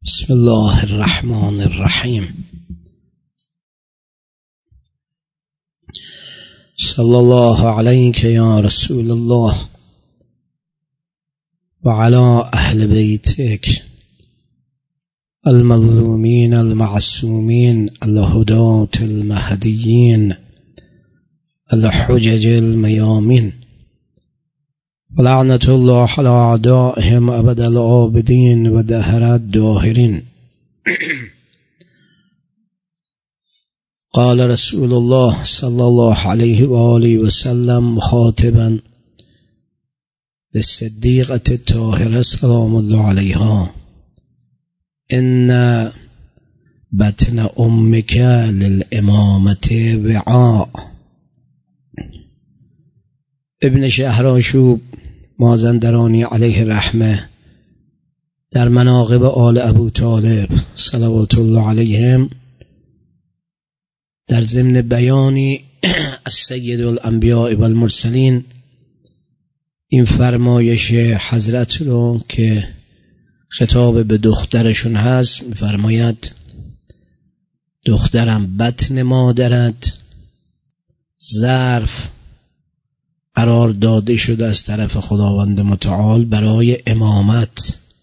بسم الله الرحمن الرحیم. صلی الله علیک یا رسول الله و علی اهل بیتک المظلومین المعصومین الهداة المهدیین الحجج المیامین ولعنة الله على أعدائهم أبد العابدين ودهر الداهرين. قال رسول الله صلى الله عليه وآله وسلم مخاطبا للصديقة الطاهرة سلام الله عليها: إن بطن أمك للإمامة وعاء. ابن شهرآشوب مازندرانی علیه رحمه در مناقب آل ابو طالب صلوات الله علیهم در ضمن بیانی از سید الانبیاء و المرسلین این فرمایش حضرت رو که خطاب به دخترشون هست می‌فرماید: دخترم بطن مادرت ظرف قرار داده شده از طرف خداوند متعال برای امامت.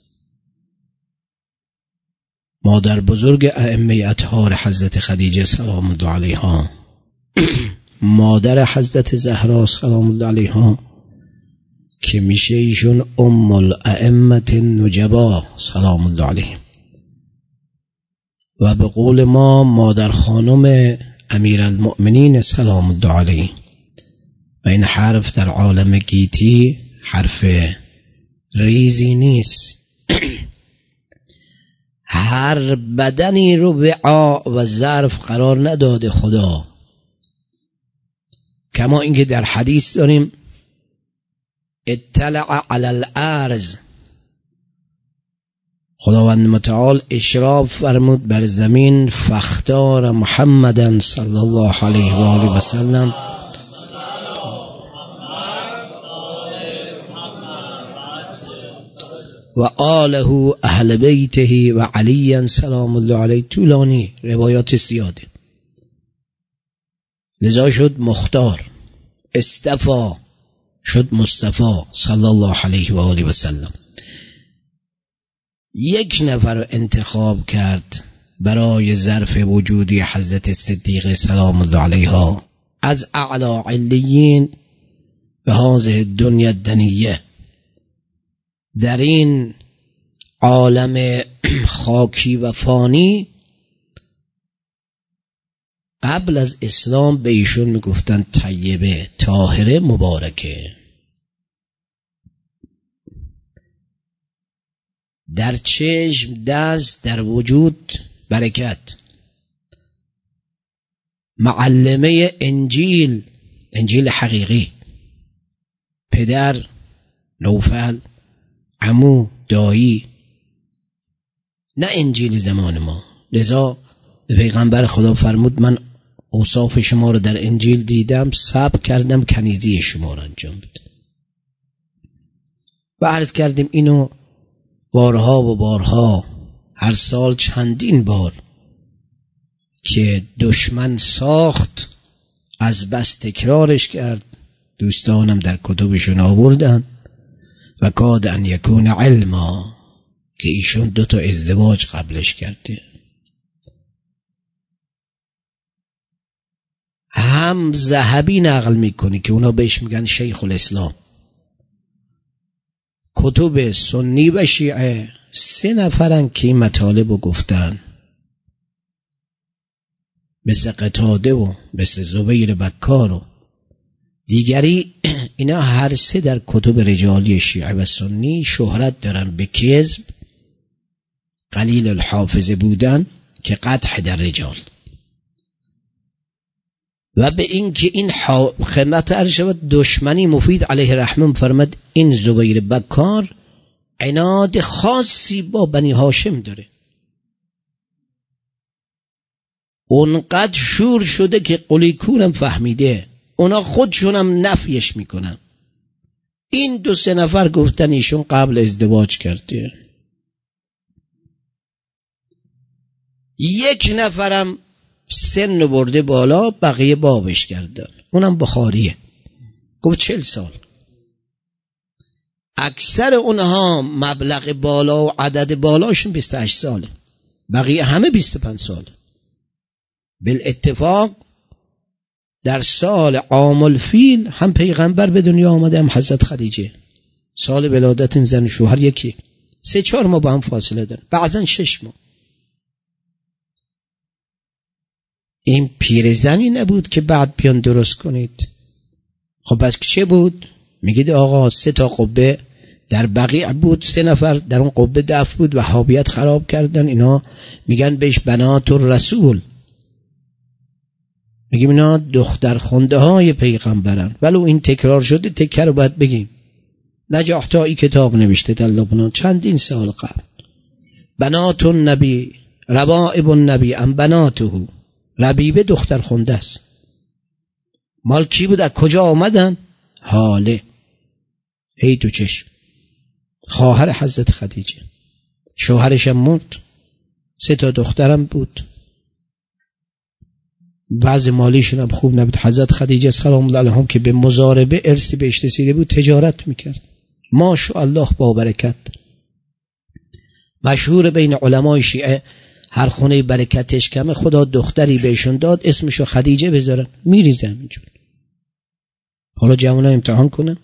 مادر بزرگ ائمه اطهار حضرت خدیجه سلام الله علیها، مادر حضرت زهرا سلام الله علیها که میشه ایشون ام الائمه النجبا سلام الله علیهم و به قول ما مادر خانم امیرالمؤمنین سلام الله علیه. و این حرف در عالم گیتی حرف ریزی نیست. هر بدنی رو وعاء و ظرف قرار نداده خدا، کما اینکه در حدیث داریم اطلع علی الارض، خداوند متعال اشراف فرمود بر زمین، فاختار محمدًا صلی الله علیه و آله و سلم و آله اهل بیته و علی سلام الله علیه. طولانی، روایات زیاده، لذا شد مختار، استفا شد مصطفی صلی الله علیه و آله و سلم. یک نفر رو انتخاب کرد برای ظرف وجودی حضرت صدیقه سلام الله علیها از اعلی علیین به هذه دنیا دنیه. در این عالم خاکی و فانی قبل از اسلام به ایشون میگفتن طیبه، طاهره، مبارکه. در چشم، دست، در وجود برکت. معلمه انجیل، انجیل حقیقی. پدر نوفل، عمو، دایی، نه انجیل زمان ما. لذا پیغمبر خدا فرمود من اوصاف شما رو در انجیل دیدم، ثبت کردم، کنیزی شما رو انجام بده. و عرض کردیم اینو بارها و بارها، هر سال چندین بار که دشمن ساخت از بس تکرارش کرد، دوستانم در کتبشون آوردن و کاد ان یکون علما که ایشون 2 ازدواج قبلش کرده. هم ذهبی نقل میکنی که اونا بهش میگن شیخ الاسلام. کتب سنی و شیعه 3 نفرن که این مطالب رو گفتن، مثل قتاده و مثل زبیر بکار و دیگری. اینا هر 3 در کتب رجالی شیعه و سنی شهرت دارن به کذب، قلیل الحافظه بودن که قدح در رجال، و به این که این خدمت عرض شود دشمنی. مفید علیه رحمه فرمد این زبیر بکار عناد خاصی با بنی هاشم داره، اونقدر شور شده که قلی کورم فهمیده، اونا خودشونم نفیش میکنن. این 2-3 نفر گفتن ایشون قبل ازدواج کرده. یک نفرم سن برده بالا، بقیه بابش کردن، اونم بخاریه، گفت 40 سال. اکثر اونها مبلغ بالا و عدد بالاشون 28 ساله، بقیه همه 25 ساله. بالاتفاق در سال عام الفیل هم پیغمبر به دنیا آمده، هم حضرت خدیجه. سال ولادت این زن شوهر یکی، 3-4 ماه با هم فاصله داره، بعضا 6 ماه. این پیرزنی نبود که بعد بیان درست کنید. خب پس چه بود؟ میگید آقا 3 تا قبه در بقیع بود، 3 نفر در اون قبه دفن بود، وهابیت خراب کردن. اینا میگن بهش بنات الرسول، میگیم اینا دختر خونده های پیغمبرن. ولو این تکرار شده تکر رو باید بگیم. نجاح تایی کتاب نوشته در لبنان چندین سال قبل، بنات النبی ربائب النبی ام بناته. ربیبه دختر خونده است. مال کی بود؟ از کجا آمدن؟ حاله، ای تو چشم، خواهر حضرت خدیجه. شوهرش هم مرد، 3 تا دخترم بود، بعض مالیشون هم خوب نبود. حضرت خدیجه سلام الله علیها که به مضاربه ارثی بهش رسیده بود تجارت میکرد، ماشاءالله با برکت. مشهور بین علمای شیعه هر خونه برکتش کمه خدا دختری بهشون داد اسمشو خدیجه بذارن، میریزه همینجور. حالا جوونا امتحان کنن.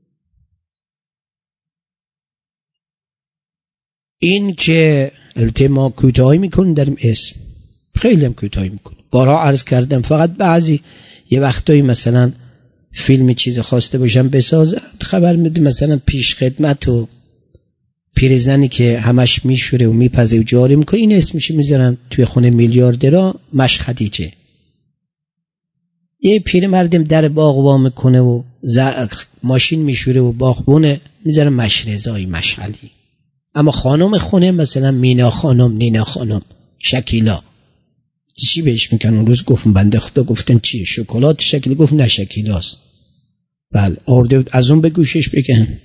این که البته ما کوتاهی میکنیم در این اسم، خیلی هم کوتاهی میکنیم. بارها عرض کردم فقط بعضی یه وقتایی مثلا فیلم چیز خواسته باشم بسازن، خبر میده مثلا پیش خدمت و پیرزنی که همش میشوره و میپزه و جاری میکنه، این اسمش میذارن توی خونه میلیاردرها مش خدیجه. یه پیرمردم در باغ وا میکنه و ماشین میشوره و باغبونه، میذارن مش رضایی مش علی. اما خانم خونه مثلا مینا خانم، نینا خانم، شکیلا. چی بهش میگن؟ اون روز گفتم بنده خدا گفتن چیه؟ شکلات شکیلا. گفت نه شکیلاست. بله آورده از اون به گوشش بگن.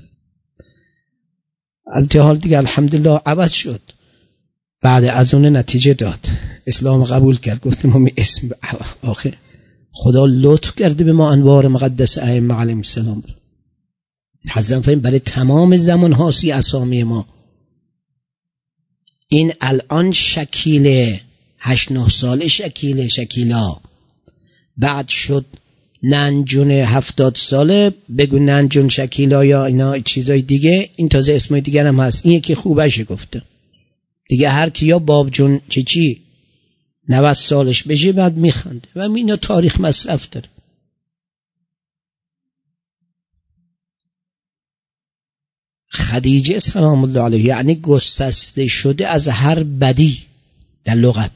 البته حال دیگه الحمدلله عوض شد، بعد از اون نتیجه داد، اسلام قبول کرد. گفتم همین اسم آخه خدا لطف کرده به ما انوار مقدس ائمه علیهم السلام. حضرت فهم برای تمام زمان هاسی اسامی ما. این الان شکیله 8-9 ساله شکیلا، بعد شد ننجون 70 ساله، بگو ننجون شکیلا یا اینا چیزای دیگه. این تازه اسمای دیگر هم هست، این یکی خوبشه گفته دیگه. هر کی یا باب جون چی 90 سالش بشه بعد میخنده و اینا تاریخ مصرف داره. خدیجه سلام الله علیها یعنی گسسته شده از هر بدی در لغت.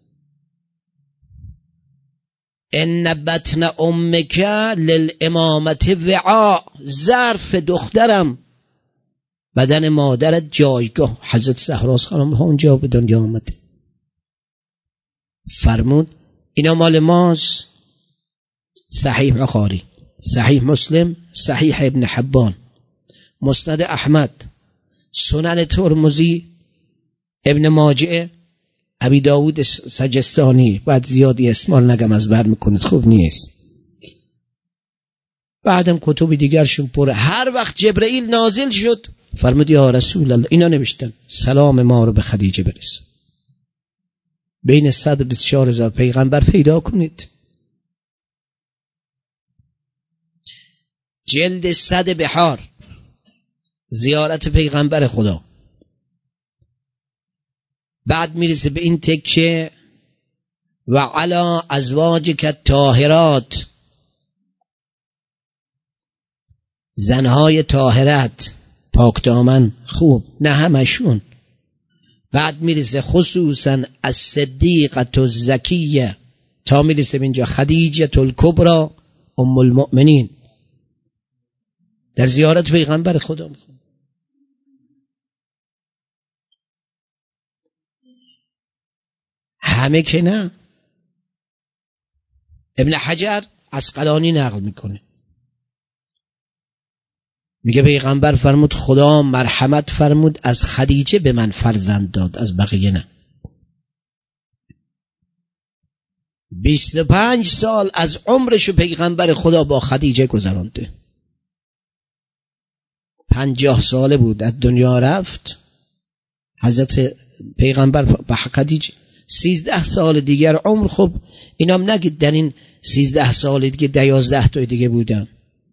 ان بطن امک للامامت وعاء، ظرف دخترم بدن مادرت جایگاه. حضرت زهرا سلام الله اونجا به دنیا آمده. فرمود اینا مال ماست. صحیح بخاری، صحیح مسلم، صحیح ابن حبان، مسند احمد، سنن ترمذی، ابن ماجه، ابی داود سجستانی. بعد زیادی اسمال نگم از بر میکنید خوب نیست. بعدم کتب دیگرشون پره. هر وقت جبرئیل نازل شد فرمود یا رسول الله، اینا نوشتن سلام ما رو به خدیجه برس. بین 124,000 پیغمبر پیدا کنید. جلد 100 بحار، زیارت پیغمبر خدا. بعد میرسه به این تکه و علی ازواجک الطاهرات، زنهای طاهرت پاک دامن خوب، نه همشون. بعد میرسه خصوصا الصدیقه الزکیه، تا میرسه به اینجا خدیجه الکبری ام المؤمنین. در زیارت پیغمبر خدا میخوام. همه که نه. ابن حجر عسقلانی نقل میکنه، میگه پیغمبر فرمود خدا مرحمت فرمود از خدیجه به من فرزند داد، از بقیه نه. 25 سال از عمرشو پیغمبر خدا با خدیجه گذرانده. 50 ساله بود از دنیا رفت حضرت پیغمبر با خدیجه. 13 سال دیگر عمر. خب اینام نگید در این 13 سال دیگه 11 تا دیگه بودن.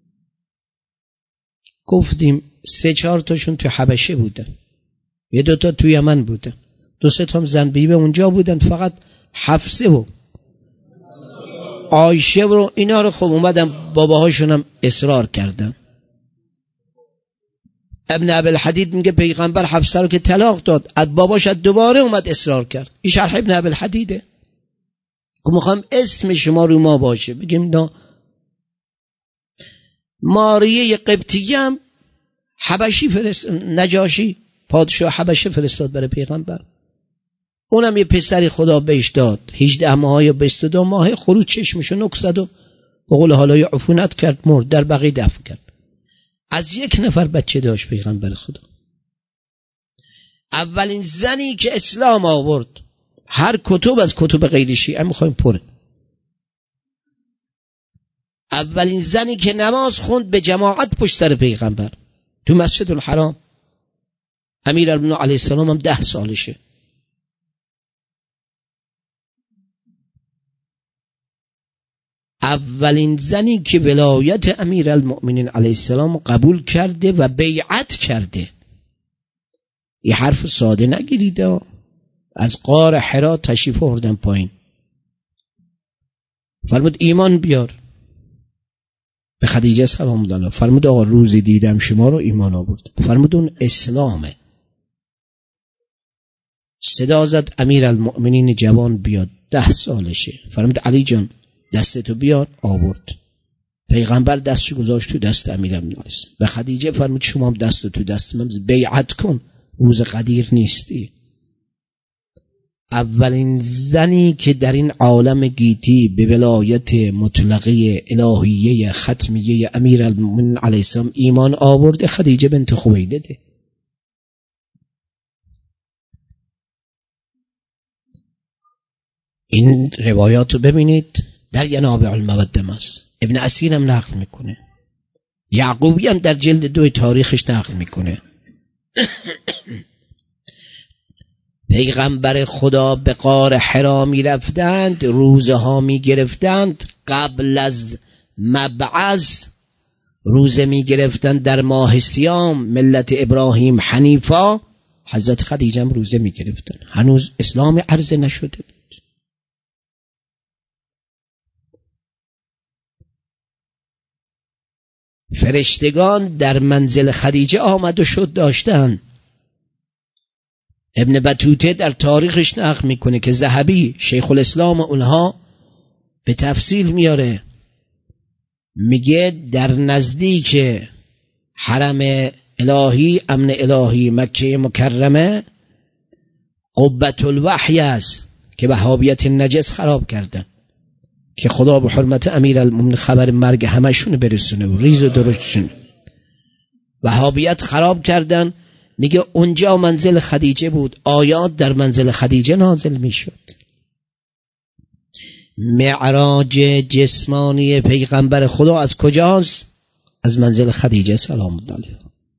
گفتیم 3-4 تاشون تو حبشه بودن، 1-2 تا تو یمن بودن، 2-3 تا زن بیبه اونجا بودن. فقط حفصه و عایشه و اینا رو خب اومدن باباهاشون هم اصرار کردن. ابن ابوالحدید میگه پیغمبر حفصه رو که طلاق داد، از باباش دوباره اومد اصرار کرد. این شرح ابن ابوالحدیده که میخوام اسم شما رو ما باشه. بگیم نه. ماریه قبطیه هم حبشی نجاشی پادشاه حبشه فرستاد برای پیغمبر. اونم یه پسری خدا بهش داد. 18 ماه یا 22 ماه خروج چشمشو نک زد و بقول حالای عفونت کرد، مرد، در بقیه دفن کرد. از 1 نفر بچه داشت پیغمبر خدا. اولین زنی که اسلام آورد. هر کتب از کتب غیر شیعه میخوایم پره. اولین زنی که نماز خوند به جماعت پشت سر پیغمبر تو مسجد الحرام. امیرالمومنین علیه السلام هم 10 سالشه. اولین زنی که ولایت امیرالمؤمنین علیه السلام قبول کرده و بیعت کرده. این حرف ساده نگیرید. از غار حرا تشریف آوردن پایین، فرمود ایمان بیار. به خدیجه سلام الله فرمود آقا روزی دیدم شما رو ایمان آورد. فرمود اون اسلامه. صدا زد امیرالمؤمنین جوان بیاد، 10 سالشه. فرمود علی جان دستتو بیار. آورد. پیغمبر دستشو گذاشت تو دست امیرالمؤمنین. به خدیجه فرمود شما هم دست تو دست من بیعت کن، روز قدیر نیستی. اولین زنی که در این عالم گیتی به ولایت مطلقه الهیه ختمیه امیرالمؤمنین علیه السلام ایمان آورده خدیجه بنت خویلده. این روایات رو ببینید در ینابع المودة است. ابن اسیر هم نقل میکنه، یعقوبی هم در جلد 2 تاریخش نقل میکنه. پیغمبر خدا به غار حرا می رفتند، روزه ها می گرفتند. قبل از مبعث روزه می گرفتند در ماه صیام، ملت ابراهیم حنیفا. حضرت خدیجه هم روزه می گرفتند، هنوز اسلام عرضه نشده بود. فرشتگان در منزل خدیجه آمد و شد داشتند. ابن بطوطه در تاریخش نقل میکنه که ذهبی شیخ الاسلام اونها به تفصیل میاره، میگه در نزدیک حرم الهی، امن الهی، مکه مکرمه قبة الوحی است که وهابیت نجس خراب کردن، که خدا به حرمت امیرالمومنین خبر مرگ همشون برسونه و ریز و درشتشون. وهابیت خراب کردن. میگه اونجا منزل خدیجه بود، آیات در منزل خدیجه نازل میشد. معراج جسمانی پیغمبر خدا از کجاست؟ از منزل خدیجه سلام الله علیها.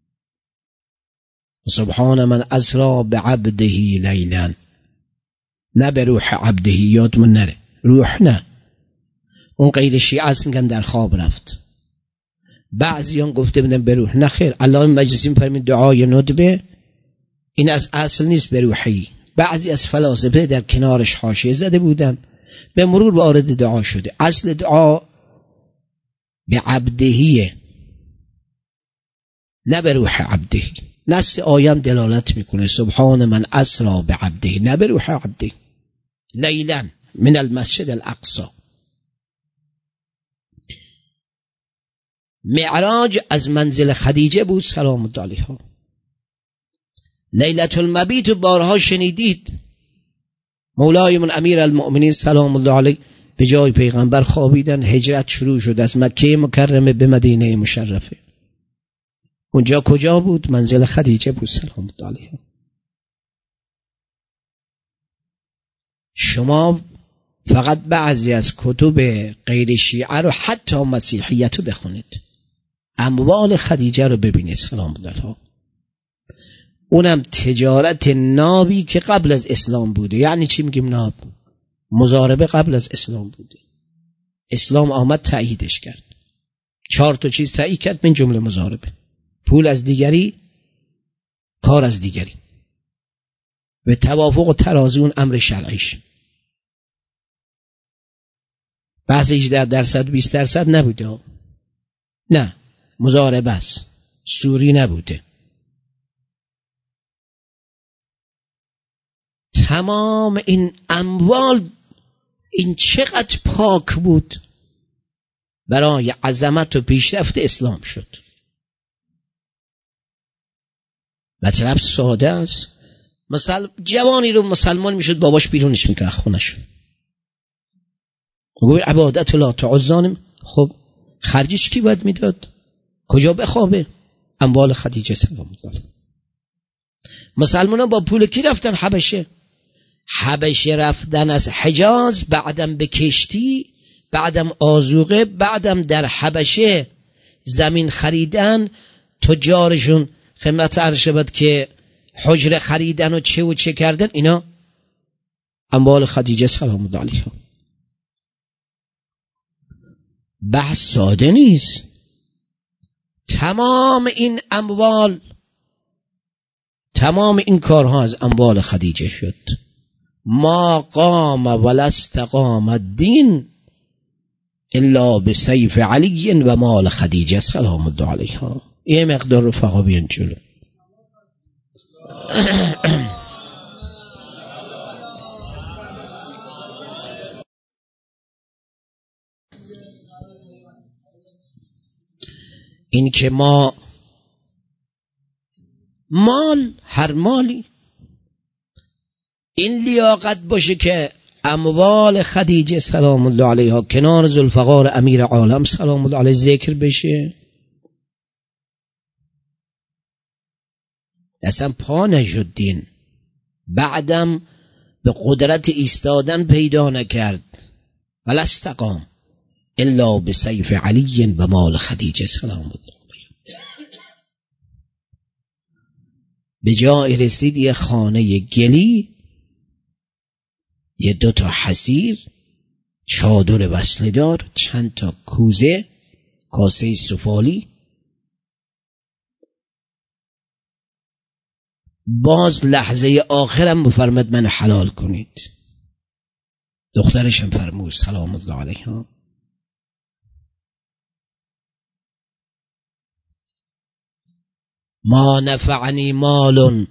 سبحان من اسری بعبده لیلا. نه به روح عبده، یادمون نره روح نه. اون غیر شیعه است میگن در خواب رفت. بعضیان گفته بودن به روح. نه خیر، علامه مجلسی می‌فرمید دعای ندبه این از اصل نیست به روحی. بعضی از فلاسفه در کنارش حاشیه زده بودن، به مرور وارد دعا شده. اصل دعا به عبدهیه، نه به روح عبده. نص آیم دلالت میکنه سبحان من اسری بعبده، نه به روح عبده. لیلا من المسجد الاقصی. معراج از منزل خدیجه بود سلام الله علیها. لیلة المبیت بارها شنیدید. مولایمون امیرالمؤمنین سلام الله علیه به جای پیغمبر خوابیدن، هجرت شروع شد از مکه مکرمه به مدینه مشرفه. اونجا کجا بود؟ منزل خدیجه بود سلام الله علیها. شما فقط بعضی از کتب غیر شیعه رو حتی مسیحیت رو بخونید، اموال خدیجه رو ببینید سلام الله، اونم تجارت نابی که قبل از اسلام بوده. یعنی چی میگیم ناب؟ مضاربه قبل از اسلام بوده، اسلام آمد تأییدش کرد، 4 چیز تأیید کرد، من جمله مضاربه، پول از دیگری، کار از دیگری، به توافق و ترازی اون امر شرعیش. بحث 18% 20% نبوده، نه مضاربه است، سوری نبوده. تمام این اموال این چقدر پاک بود برای عظمت و پیشرفت اسلام شد. مطلب ساده است، جوانی رو مسلمان میشد باباش بیرونش میکرد خونش، گوی عبادت لا تعزانم. خب خرجش کی باید میداد؟ کجا بخوابه؟ اموال خدیجه سلام الله. مسلمانان با پول کی رفتن حبشه؟ حبشه رفتن از حجاز، بعدم به کشتی، بعدم آذوقه، بعدم در حبشه زمین خریدن، تجارشون خدمت عرض شود که حجره خریدن و چه کردن، اینا اموال خدیجه سلام الله علیها. بحث ساده نیست. تمام این اموال، تمام این کارها از اموال خدیجه شد. ما قام ولا استقام الدین الا بسیف علی و مال خدیجه سلام الله علیها. یه مقدار رفقا بیان جلو. این که ما مال، هر مالی این لیاقت باشه که اموال خدیجه سلام الله علیها کنار ذوالفقار امیر عالم سلام الله علیه ذکر بشه، اصلا پا نشد دین، بعدم به قدرت ایستادن پیدا نکرد. ولا استقام الا بسیف علی و مال خدیجه سلام الله علیها. به جای رسید یه خانه گلی، یه 2 حصیر، چادر وصلدار، چند تا کوزه، کاسه سفالی. باز لحظه آخرم بفرمد من حلال کنید. دخترشم فرمود سلام الله علیها. ما نفعنی مال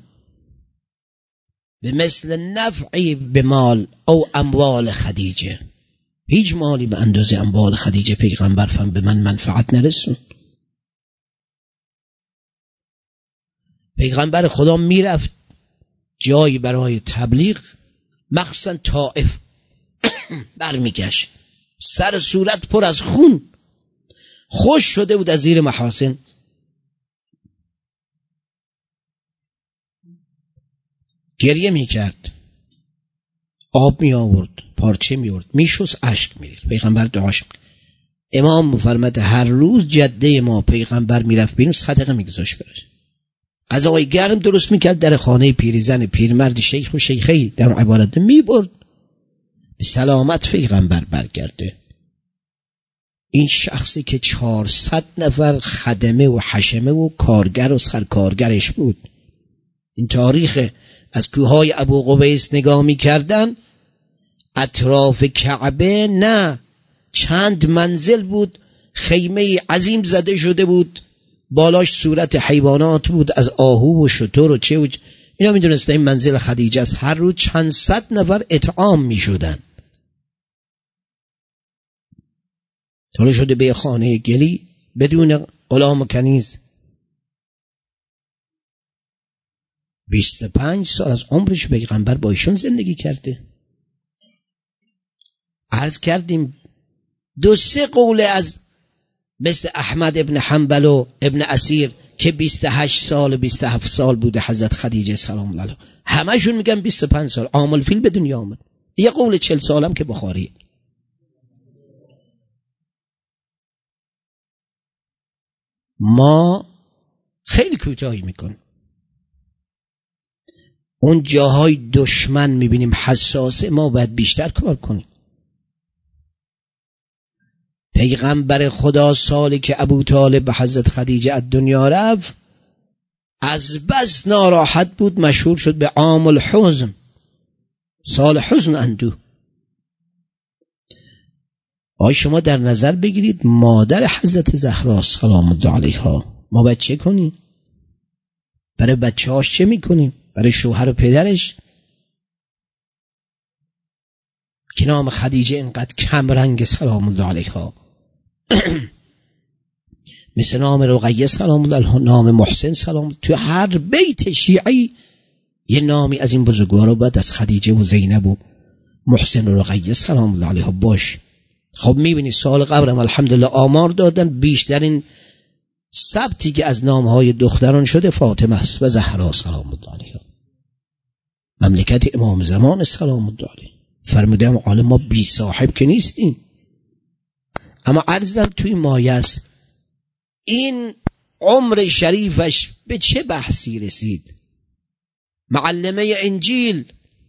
به مثل نفعی به مال او اموال خدیجه. هیچ مالی به اندازه اموال خدیجه پیغمبر فهم به من منفعت نرسون. پیغمبر خدا میرفت جایی برای تبلیغ، مخصوصا طائف، برمیگشت سر صورت پر از خون، خوش شده بود از زیر محاسن. گریه میکرد، آب می آورد، پارچه می آورد، میشست، اشک میریخت. پیغمبر دعاش. امام فرمود هر روز جده ما پیغمبر میرفت بیرون، صدقه میگذاشت براش، غذای گرم درست میکرد، در خانه پیرزن پیرمرد شیخ و شیخی در عبادت میبرد، به سلامت پیغمبر برگرده. این شخصی که 400 نفر خدمه و حشمه و کارگر و سرکارگرش بود، این تاریخ از کوههای ابو قبیس نگاه میکردن، اطراف کعبه نه چند منزل بود، خیمه عظیم زده شده بود، بالاش صورت حیوانات بود، از آهو و شتر و چه و اینا. میدونسته این منزل خدیجه است. هر روز چند صد نفر اطعام میشدن. حالا شده به خانه گلی بدون غلام و کنیز. 25 سال از عمرش پیغمبر با ایشون زندگی کرده. عرض کردیم 2-3 قول از مثل احمد ابن حنبل و ابن اسیر که 28 سال 27 سال بوده حضرت خدیجه سلام الله علیها، همشون میگن 25 سال. عام الفیل به دنیا آمد. یه قول 40 سالم که بخاری. ما خیلی کوتاهی میکنیم. اون جاهای دشمن میبینیم حساسه، ما باید بیشتر کار کنیم. پیغمبر خدا سالی که ابو طالب به حضرت خدیجه از دنیا رفت، از بس ناراحت بود مشهور شد به عام الحزن، سال حزن اندوه. آیا شما در نظر بگیرید مادر حضرت زهرا سلام الله علیها، ما باید چه کنیم؟ برای بچه هاش چه میکنیم؟ برای شوهر و پدرش که نام خدیجه اینقدر کم رنگ سلام الله علیها مثل نام رقیه سلام الله علیها، نام محسن سلام، تو هر بیت شیعی یه نامی از این بزرگوارا باید از خدیجه و زینب و محسن و رقیه سلام الله علیها باش. خب میبینی سال قبرم الحمدلله آمار دادن، بیشترین ثبتی که از نامهای دختران شده فاطمه است و زهرا سلام الله علیها، مملکت امام زمان سلام الله علیه. فرمودم عالم ما بی صاحب که نیستیم، اما عرضم توی مایه است این عمر شریفش به چه بحثی رسید. معلمه انجیل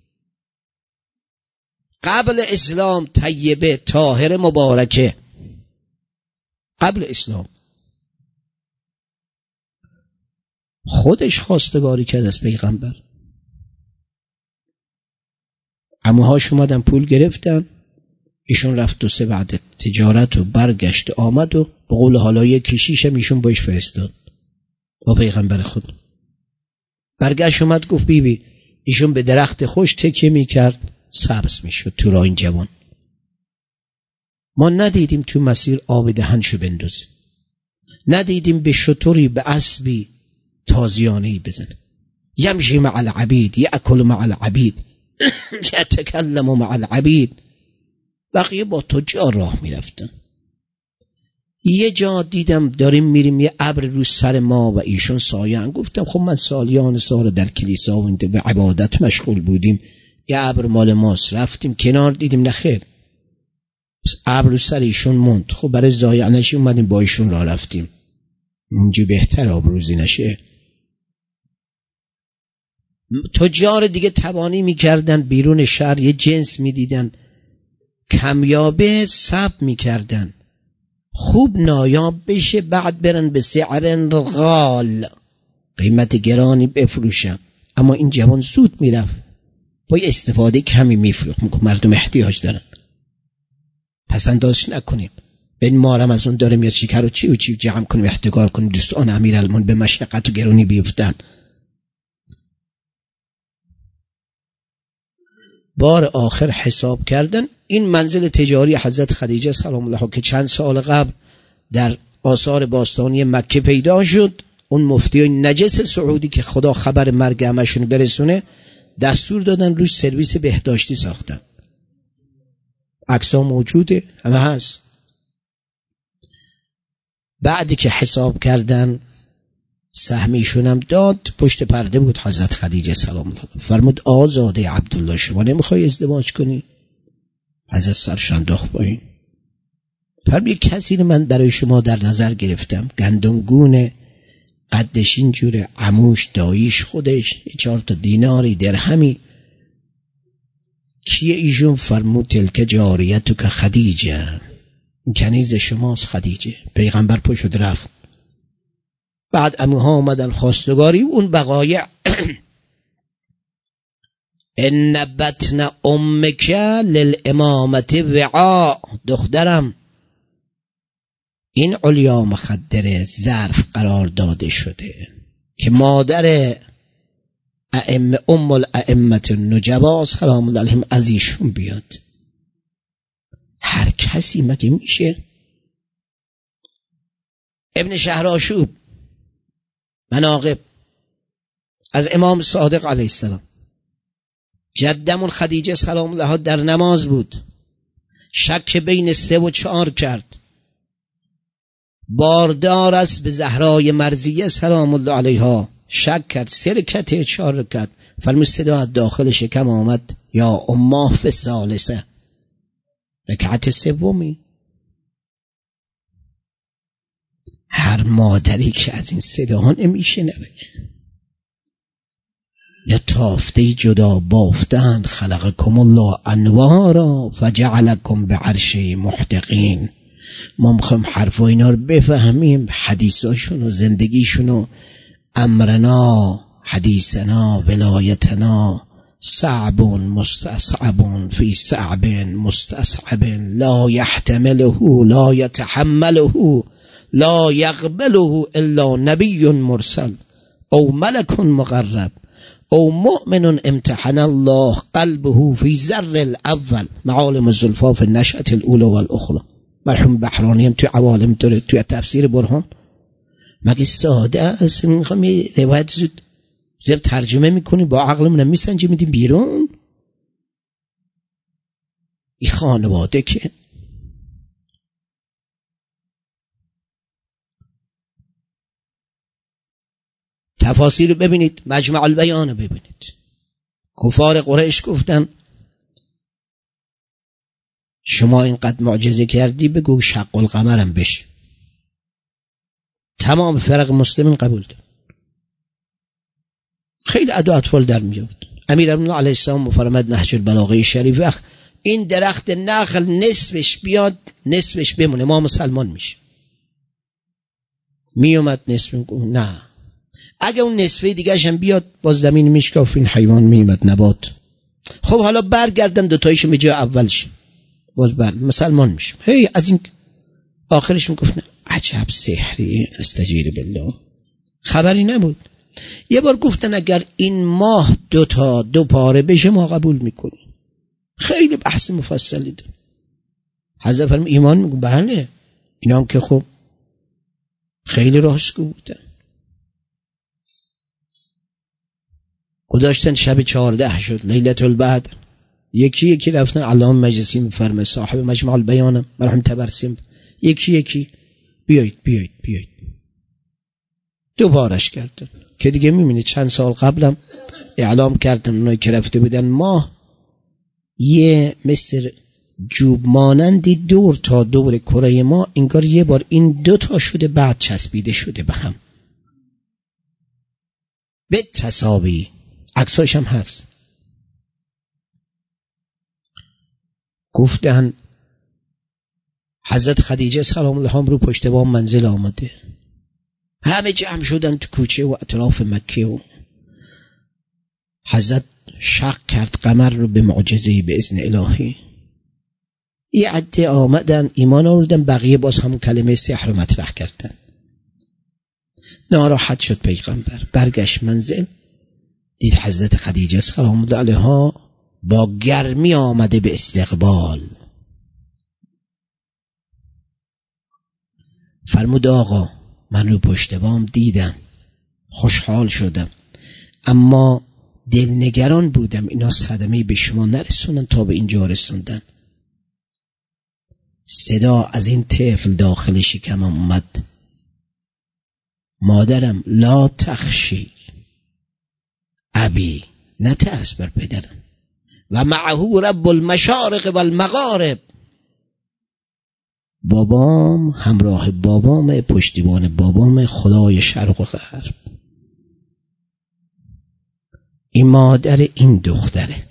قبل اسلام طیبه طاهر مبارکه، قبل اسلام خودش خواستگاری کرد از پیغمبر. عموهاش اومدن پول گرفتن، ایشون رفت و سه بعد تجارت و برگشت آمد و به قول حالا یک کشیش ایشون باش فرستاد با پیغمبر خود. برگشت اومد گفت بیبی ایشون به درخت خوش تکیه میکرد سبز میشد تو راه این جوان. ما ندیدیم تو مسیر آب دهنشو بندازه، ندیدیم به شطوری به اسبی تازیانهی بزنه. یمشی مع العبید یأکل مع العبید یتکلم مع العبید. بقیه با تجار راه میرفتن. یه جا دیدم داریم میریم یه ابر رو سر ما و ایشون سایه‌ان. گفتم خب من سالیان سال در کلیسا و به عبادت مشغول بودیم، یه ابر مال ماست. رفتیم کنار دیدیم نخیر، ابر رو سر ایشون موند. خب برای ضایع نشه اومدیم با ایشون راه رفتیم، اونجا بهتر آبروزی نشه. تجار دیگه تبانی میکردن بیرون شهر، یه جنس میدیدن کمیابه ثبت میکردن خوب نایاب بشه، بعد برن به سعر غال قیمت گرانی بفروشن. اما این جوان زود میرفت با استفاده کمی میفروخت، میگه مردم احتیاج دارن پس اندازش نکنیم. بین مارم از اون داره میاد شکر و چی جمع کنیم احتکار کنیم، دوستان امیرالمومنین به مشقت و گرانی بیفتن. بار آخر حساب کردن این منزل تجاری حضرت خدیجه سلام الله که چند سال قبل در آثار باستانی مکه پیدا شد. اون مفتی نجس سعودی که خدا خبر مرگ همشون برسونه دستور دادن روش سرویس بهداشتی ساختن. عکس‌ها موجوده، همه هست. بعدی که حساب کردن سهمیشون هم داد، پشت پرده بود حضرت خدیجه سلام الله. فرمود آزاده عبدالله شما نمیخوای ازدواج کنی؟ حضرت سرش انداخت پایین. فرمود کسی رو من برای شما در نظر گرفتم، گندمگونه، قدش اینجوره، عموش داییش خودش 4 دیناری درهمی. کیه ایشون؟ فرمود تلک جاریتو که خدیجه، این کنیز شماست خدیجه. پیغمبر پشت رفت. بعد عموها اومدن خواستگاری. اون بقایع ان بطن امک للامامت وعاء، دخترم این علیا مخدر ظرف قرار داده شده که مادر ام الائمه النجبا سلام الله علیهم از ایشون بیاد. هر کسی مگه میشه؟ ابن شهرآشوب مناقب از امام صادق علیه السلام، جدمون خدیجه سلام الله در نماز بود، شک بین 3 و 4 کرد، باردار است به زهرای مرضیه سلام الله علیها، شک کرد 3 رکعت 4 رکعت. فرمود صدا از داخل شکم آمد یا اماه فی الثالثه، رکعت سومی. هر مادری که از این صداها نمیشنوه، یا تافته جدا بافتند خلقکم الله انوارا فجعلکم بعرشه محدقین. ما میخوایم حرف و اینا رو بفهمیم، حدیثاشون و زندگیشون و امرنا حدیثنا ولایتنا صعب مستصعب فی صعب مستصعب لا یحتمله لا یتحمله لا یقبله الا نبی مرسل او ملک مقرب او مؤمن امتحن الله قلبه فی ذر الاول. معالم الزلفا فی النشأة الاولى والاخرى. مرحوم بحرانی هم توی عوالم داره، توی تفسیر برهان. مگه ساده است؟ میخوام یه روایت زود ترجمه میکنی با عقلمون میسنجی میدیم بیرون. این خانواده که تفاسیر رو ببینید، مجمع البیان رو ببینید. کفار قریش گفتن شما اینقدر معجزه کردی بگو شق القمرم بشه. تمام فرق مسلمین قبول دارن. خیلی ادا اطفال در میاد. امیرالمومنین علیه السلام فرمود نهج البلاغه شریف وقت این درخت نخل نصفش بیاد نصفش بمونه ما مسلمان میشه. میومد نصف نه، اگه اون نصفه دیگه هم بیاد باز زمین میشکاف این حیوان میومد نبات. خب حالا برگردن دوتایشم به جای اولش باز مسلمان میشم. هی از این آخرش میگفت عجب سحری استجیر بالله. خبری نبود. یه بار گفتن اگر این ماه دو پاره بشه ما قبول میکنیم. خیلی بحث مفصلی داره. حضرت فرمود ایمان میگو بله. اینا هم که خب خیلی راستگو بودن. گذاشتن شب 14 شد لیلة البدر. یکی رفتن علامه مجلسی میفرمه صاحب مجمع البیانم مرحوم تبرسیم یکی بیایید دو بارش کردن که دیگه میبینید چند سال قبلم اعلام کردن اونایی که رفته بودن ماه یه مثل جوب مانندی دور تا دور کره ما انگار یه بار این دوتا شده بعد چسبیده شده به هم به تساوی. عکساش هم هست. گفتن حضرت خدیجه سلام الله رو پشت بام منزل آمده. همه جمع شدن تو کوچه و اطراف مکه و حضرت شق کرد قمر رو به معجزه‌ای به اذن الهی. یه عده آمدن ایمان آوردن، بقیه باز همون کلمه سحر رو مطرح کردن. ناراحت شد پیغمبر، برگشت منزل دید حضرت خدیجه سلام الله علیها با گرمی آمده به استقبال. فرمود آقا من رو پشت بام دیدم خوشحال شدم اما دلنگران بودم اینا صدمه به شما نرسونن تا به اینجا رسوندن. صدا از این طفل داخل شکمم اومد مادرم لا تخشی ابی، نترس بر پدرم و معه رب المشارق و المغارب، بابام همراه بابام پشتیبان بابام خدای شرق و غرب. این مادر این دختره.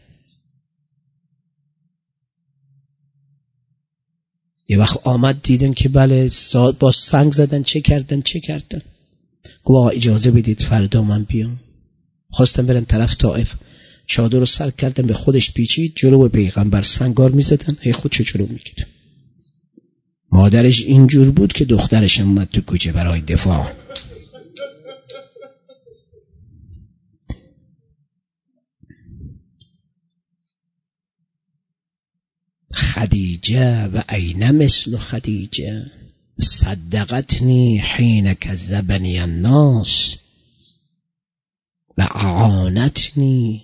یه وقت آمد دیدن که بله با سنگ زدن چه کردن گفت اجازه بدید فردا من بیام. خواستم برن طرف طائف، چادر رو سر کردن به خودش پیچید جلو پیغمبر سنگار میزدن هی خود چه جلو میگید. مادرش اینجور بود که دخترش اومد تو کوچه برای دفاع. خدیجه و عین مثل خدیجه صدقتنی حین کذبنی الناس و اعانتنی.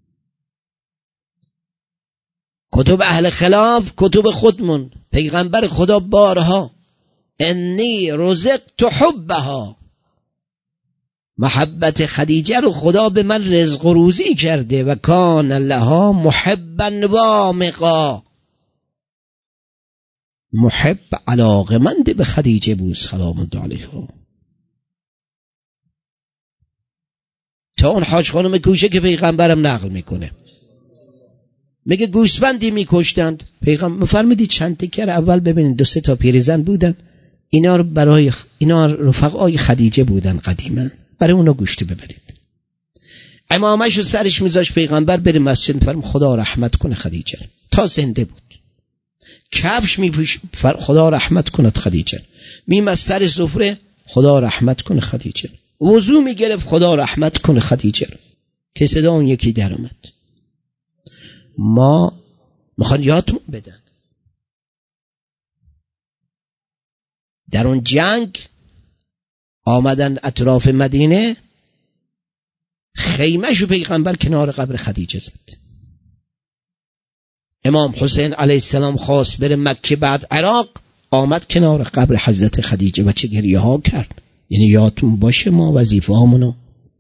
کتب اهل خلاف کتب خودمون، پیغمبر خدا بارها انی رزقت حبها، محبت خدیجه رو خدا به من رزق و روزی کرده و کان لها محبا وامقا. محب علاقمند به خدیجه بود سلام الله علیها. تا اون حاج خانم کوچه که پیغمبرم نقل میکنه میگه گوسفندی میکشتند، پیغمبر فرمودید چند تکر اول ببینید 2-3 تا پیرزن بودن، اینا رفقای خدیجه بودن قدیما، برای اونا گوشت ببرید. امامه‌شو سرش میذاش پیغمبر بره مسجد، فرم خدا رحمت کنه خدیجه، تا زنده بود. کفش میپوش، خدا رحمت کند خدیجه. میمد سر سفره، خدا رحمت کنه خدیجه. وضو میگرفت، خدا رحمت کنه خدیجه. که صدا اون یکی در اومد. ما میخوان یادمون بدن در اون جنگ آمدن اطراف مدینه، خیمه‌شو پیغمبر کنار قبر خدیجه زد. امام حسین علیه السلام خواست بره مکه بعد عراق، آمد کنار قبر حضرت خدیجه و چه گریه ها کرد. یعنی یادتون باشه ما وظیفه هامونو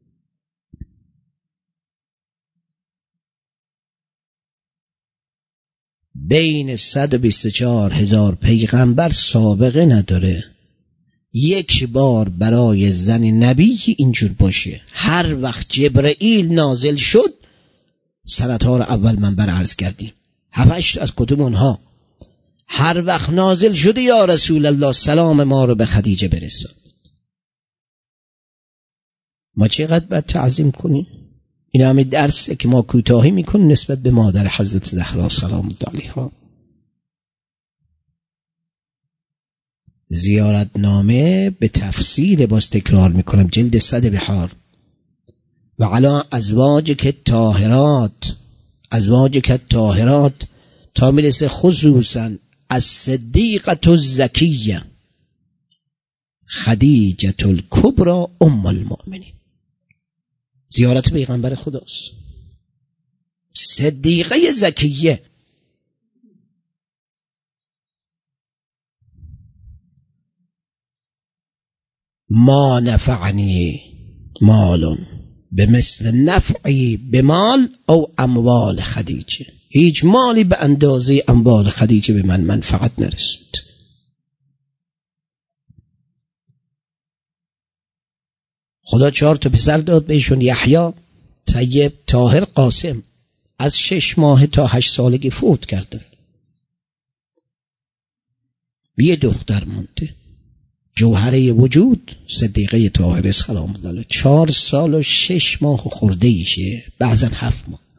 بین 124,000 پیغمبر سابقه نداره یک بار برای زن نبی اینجور باشه. هر وقت جبرئیل نازل شد، سنت‌ها رو اول منبر عرض کردیم، 7-8 از کتب اونها، هر وقت نازل شده یا رسول الله سلام ما رو به خدیجه برسان. ما چقدر باید تعظیم کنیم؟ این همه درسه که ما کوتاهی میکنیم نسبت به مادر حضرت زهرا سلام الله علیها. زیارتنامه به تفصیل باز تکرار میکنم، جلد 100 بحار. و علی ازواجک طاهرات تا میرسه خصوصا الصدیقة الزکیه خدیجة الکبری ام المؤمنین. زیارت پیغمبر خداست، صدیقه زکیه. ما نفعنی مال به مثل نفعی به مال او اموال خدیجه، هیچ مالی به اندازه اموال خدیجه به من منفعت نرسید. خدا 4 تا پسر داد بهشون، یحیی، طیب، طاهر، قاسم. از 6 ماه تا 8 سالگی فوت کردن. یه دختر مونده، جوهره وجود صدیقه طاهره سلام الله علیها. 4 سال و 6 ماه خورده ایشه، بعضا 7 ماه.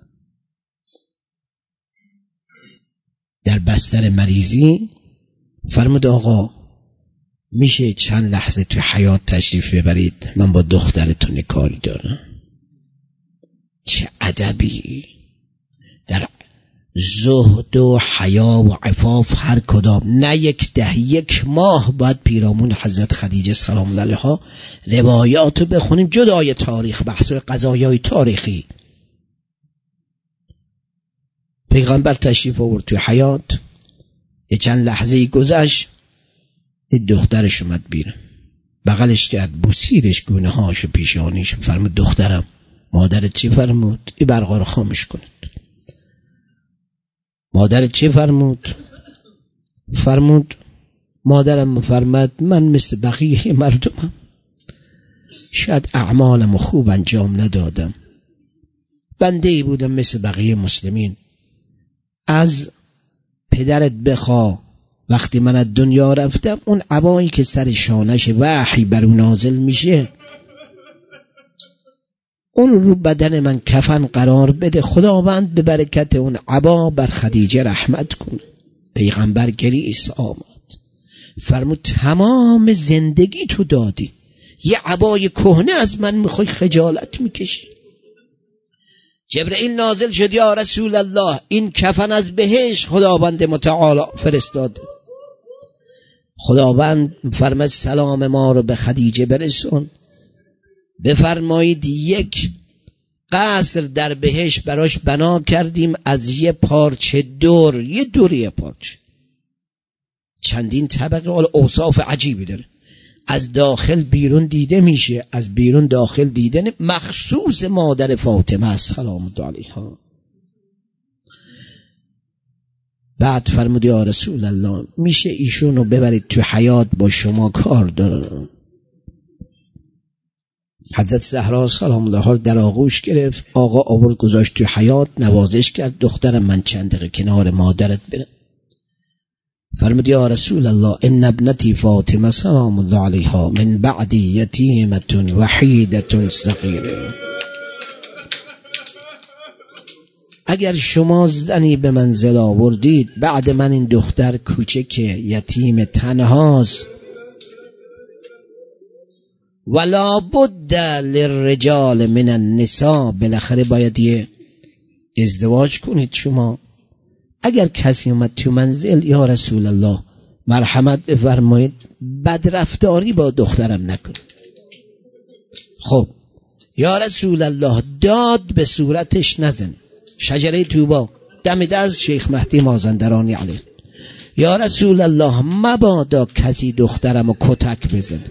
در بستر مریضی فرمود آقا میشه چند لحظه تو حیات تشریف ببرید، من با دخترتون کاری دارم. چه ادبی در زهد و حیا و عفاف، هر کدام نه 1 ماه باید پیرامون حضرت خدیجه سلام الله علیها روایاتو بخونیم، جدای تاریخ، بحث قضایای تاریخی. پیغمبر تشریف آورد توی حیات، یه چند لحظه گذشت، دخترش اومد بیرون، بغلش کرد، بوسیدش، گونه هاش و پیشانیش، فرمود دخترم مادرت چی فرمود؟ این برقا رو خاموش کنید. مادرت چی فرمود؟ فرمود مادرم فرمود من مثل بقیه مردمم، شاید اعمالم خوب انجام ندادم، بنده‌ای بودم مثل بقیه مسلمین. از پدرت بخوا وقتی من از دنیا رفتم اون عبایی که سر شانش وحی بر اون نازل میشه اون رو بدن من کفن قرار بده، خداوند به برکت اون عبا بر خدیجه رحمت کنه. پیغمبر گریست آمد، فرمود تمام زندگی تو دادی، یه عبای کهنه از من میخوای خجالت میکشی؟ جبرئیل نازل شد، یا رسول الله این کفن از بهشت خداوند متعال فرستاده. خداوند فرمود سلام ما رو به خدیجه برسون، بفرمایید 1 قصر در بهشت براش بنا کردیم از یه پارچه دور، یه پارچه، چندین طبقه، اوصاف عجیبی داره. از داخل بیرون دیده میشه، از بیرون داخل دیده مخصوص مادر فاطمه سلام الله علیها. بعد فرمود یا رسول الله میشه ایشونو ببرید تو حیاط، با شما کار دارن. حضرت زهرا سلام الله علیها در آغوش گرفت، آقا آورد گذاشت تو حیاط، نوازش کرد دخترم من چند دقیقه کنار مادرت برم. فرمود یا رسول الله ان ابنتی فاطمه سلام الله علیها من بعدی یتیمه وحیده صغیره. اگر شما زنی به منزل آوردید بعد من این دختر کوچک یتیم تنهاست، ولا بد للرجال من النساء، بالاخره باید یه ازدواج کنید شما. اگر کسی اومد تو منزل یا رسول الله مرحمت بفرمایید بدرفتاری با دخترم نکن. خب یا رسول الله داد به صورتش نزن. شجره طوبا دم دست شیخ مهدی مازندرانی علیه. یا رسول الله مبادا کسی دخترمو کتک بزن.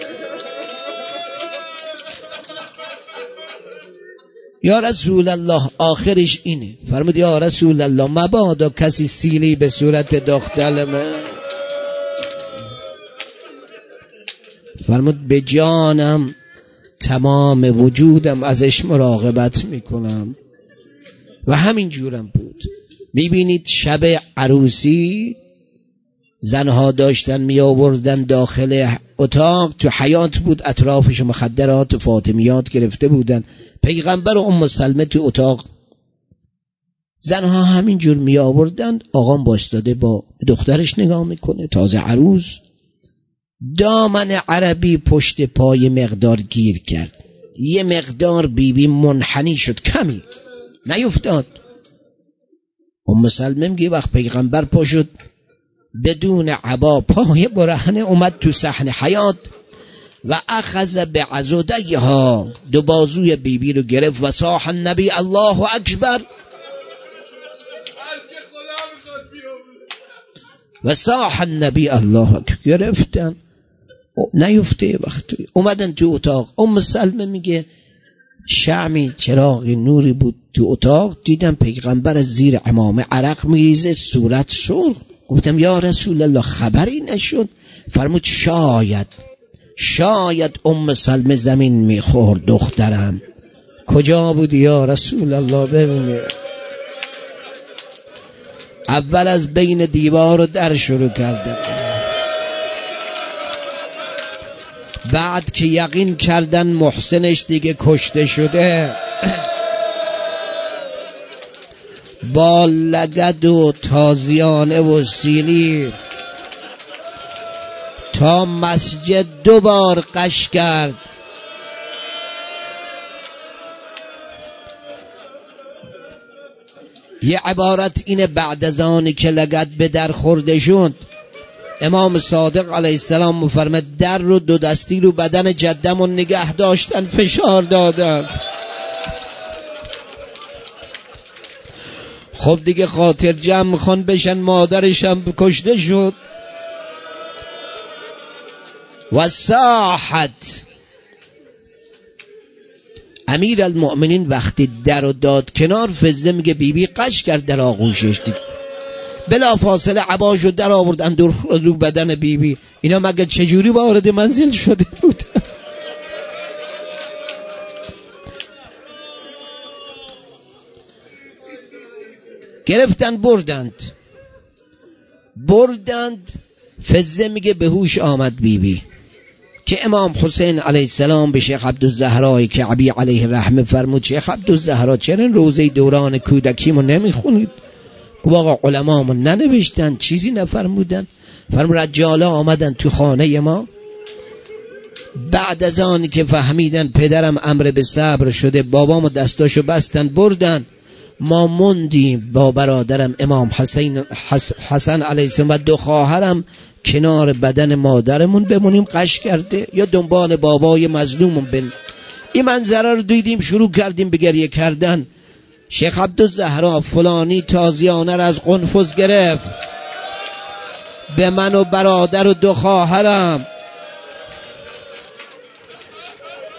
یا رسول الله آخرش اینه. فرمود یا رسول الله مبادا کسی سیلی به صورت دخترم. فرمود به جانم تمام وجودم ازش مراقبت میکنم. و همین جورم بود. میبینید شب عروسی زنها داشتن می آوردن داخل اتاق، تو حیاط بود، اطرافش مخدرات و فاطمیات گرفته بودن. پیغمبر و ام سلمه تو اتاق، زنها همین جور می آوردن. آقام بایستاده با دخترش نگاه میکنه، تازه عروس. دامن عربی پشت پای مقدار گیر کرد، یه مقدار بیبی منحنی شد، کمی نیفتاد. ام سلمه میگه وقت پیغمبر پا شد بدون عبا پای برهنه اومد تو صحن حیاط و اخذ به عضدیها، دو بازوی بیبی رو گرفت و صاح النبی الله اکبر و صاح النبی الله اکبر. گرفتن نیفته. وقتی اومدن تو اتاق ام سلمه میگه شمعی چراغی نوری بود تو اتاق، دیدم پیغمبر از زیر عمامه عرق میریزه، صورت سرخ. گفتم یا رسول الله خبری نشد؟ فرمود شاید ام سلمه زمین میخورد دخترم. کجا بودی یا رسول الله؟ ببینید اول از بین دیوار و در شروع کرده، بعد که یقین کردن محسنش دیگه کشته شده، با لگد و تازیانه و سیلی تا مسجد 2 بار قش کرد. یه عبارت اینه بعد از آنی که لگد به در خورده شد، امام صادق علیه السلام مفرمد در رو 2 دستی رو بدن جدمون نگه داشتن، فشار دادن. خب دیگه خاطر جمع میخوان بشن، مادرش هم کشته شد. و صاحت امیر المؤمنین وقتی در رو داد کنار، فزه میگه بیبی قش کرد در آغوشش، بلا فاصله عباشو در آورد اندور رو بدن بیبی. اینا مگه چجوری وارد منزل شده بود؟ گرفتن بردند. فزه میگه به هوش آمد بیبی که امام حسین علیه السلام به شیخ عبدالزهرا کعبی علیه الرحمه فرمود شیخ عبدالزهرا چرا روزه دوران کودکیمو نمیخونید؟ گفت آقا علمامون ننوشتن، چیزی نفرمودن. فرمود رجالا آمدن تو خانه ما، بعد از آنی که فهمیدن پدرم امر به صبر شده، بابامو دستاشو بستن بردن. ما موندیم با برادرم امام حسن علیه السلام و 2 خواهرم کنار بدن مادرمون بمونیم، قش کرده یا دنبال بابای مظلومون بن. این منظره رو دیدیم شروع کردیم به گریه کردن. شیخ عبدالزهرا فلانی تازیانه رو از قنفذ گرفت، به من و برادر و 2 خواهرم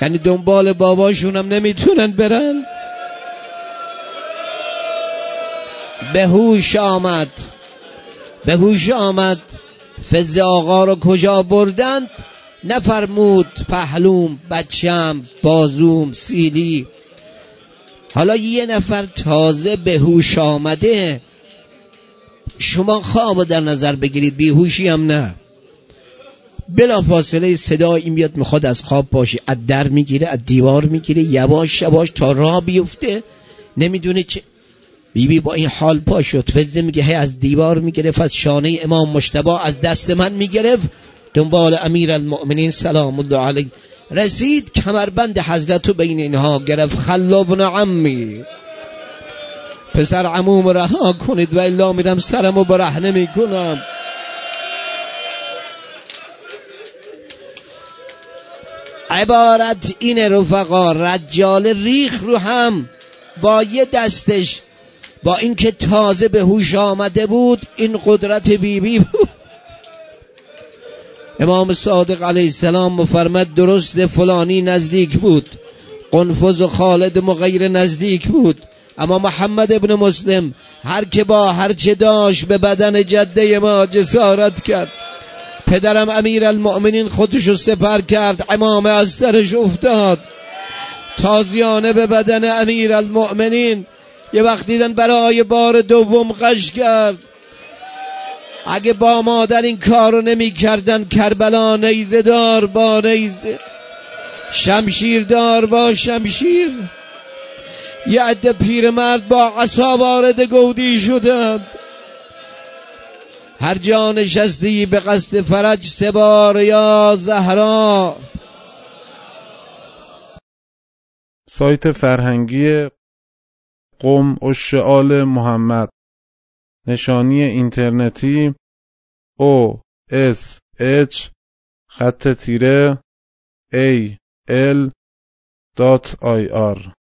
یعنی دنبال باباشون هم نمیتونن برن. به هوش آمد فز آقا رو کجا بردند؟ نفرمود پهلوم، بچم، بازوم، سیلی. حالا یه نفر تازه به هوش آمده، شما خواب در نظر بگیرید، بیهوشی هم نه، بلا فاصله صدایی میاد میخواد از خواب باشه، از در میگیره، از دیوار میگیره، یواش یواش تا راه بیفته، نمیدونه چه. بیبی با این حال پا شد، فزه میگه هی از دیوار میگرفت، از شانه امام مجتبی، از دست من میگرفت، دنبال امیر المؤمنین سلام الله علیه رسید، کمربند حضرتو بین اینها گرفت. خلا ابن عمی، پسر عموم رها کنید و الا میرم سرمو برهنه میکنم. عبارت اینه رفقا، رجال ریخ رو هم با یه دستش، با اینکه تازه به هوش آمده بود، این قدرت بیبی بود. امام صادق علیه السلام مفرمد درست فلانی نزدیک بود، قنفذ و خالد مغیر نزدیک بود، اما محمد ابن مسلم هر که با هر چه داشت به بدن جده ما جسارت کرد. پدرم امیر المؤمنین خودشو سپر کرد، امامه از سرش افتاد، تازیانه به بدن امیر المؤمنین. یه وقت دیدن برای بار دوم غش کرد. اگه با مادر این کارو نمی کردن، کربلا نیزه دار با نیزه، شمشیر دار با شمشیر، یه عده پیرمرد با عصا وارد گودی شدند. هر جا نشستی به قصد فرج، سه بار یا زهرا. سایت فرهنگی قم اشعال محمد، نشانی اینترنتی osh_al.ir